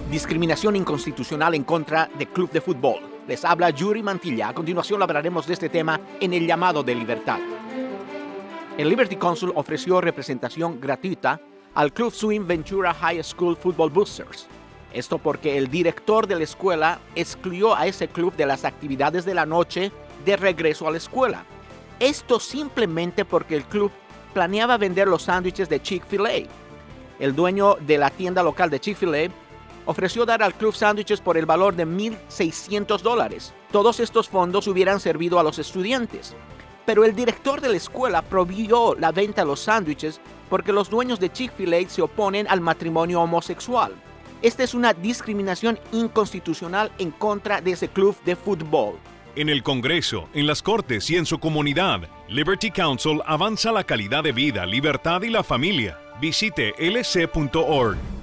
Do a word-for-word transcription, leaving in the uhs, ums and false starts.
Discriminación inconstitucional en contra del club de fútbol. Les habla Yuri Mantilla. A continuación hablaremos de este tema en el llamado de libertad. El Liberty Counsel ofreció representación gratuita al Club Swing Ventura High School Football Boosters. Esto porque el director de la escuela excluyó a ese club de las actividades de la noche de regreso a la escuela. Esto simplemente porque el club planeaba vender los sándwiches de Chick-fil-A. El dueño de la tienda local de Chick-fil-A ofreció dar al club sándwiches por el valor de mil seiscientos dólares. Todos estos fondos hubieran servido a los estudiantes. Pero el director de la escuela prohibió la venta de los sándwiches porque los dueños de Chick-fil-A se oponen al matrimonio homosexual. Esta es una discriminación inconstitucional en contra de ese club de fútbol. En el Congreso, en las Cortes y en su comunidad, Liberty Counsel avanza la calidad de vida, libertad y la familia. Visite L C punto org.